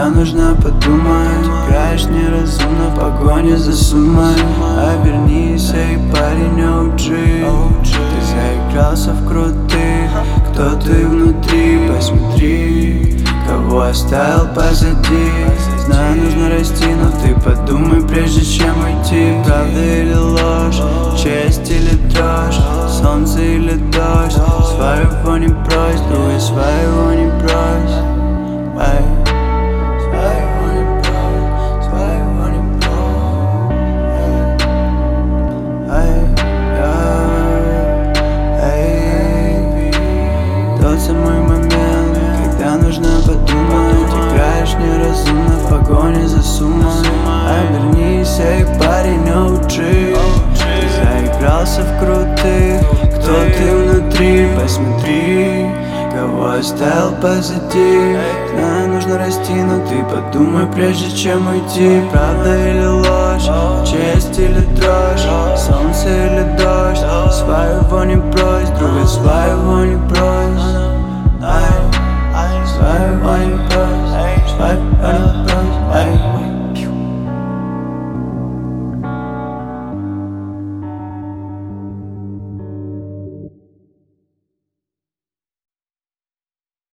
нужно подумать. Играешь неразумно в погоне за суммой. Обернись, эй, парень, OG. Ты заигрался в крутых. Кто ты внутри, посмотри, кого оставил позади. Знаю, нужно расти, но ты подумай, прежде чем уйти. Правда или ложь, честь или дрожь, солнце или дождь. Своего не брось, друга своего не брось. Ай. Своего не брось, своего не брось. Ай, ай, тот самый момент, когда нужно подумать. Играешь неразумно в погоне за суммой. Обернись, эй, парень, OG. Ты заигрался в крутых. Кто ты внутри, посмотри, кого оставил позади. Знаю, нужно расти, но ты подумай, прежде чем уйти. Правда или ложь, честь или дрожь, солнце или дождь. Своего не брось, друга своего не брось. Своего не брось.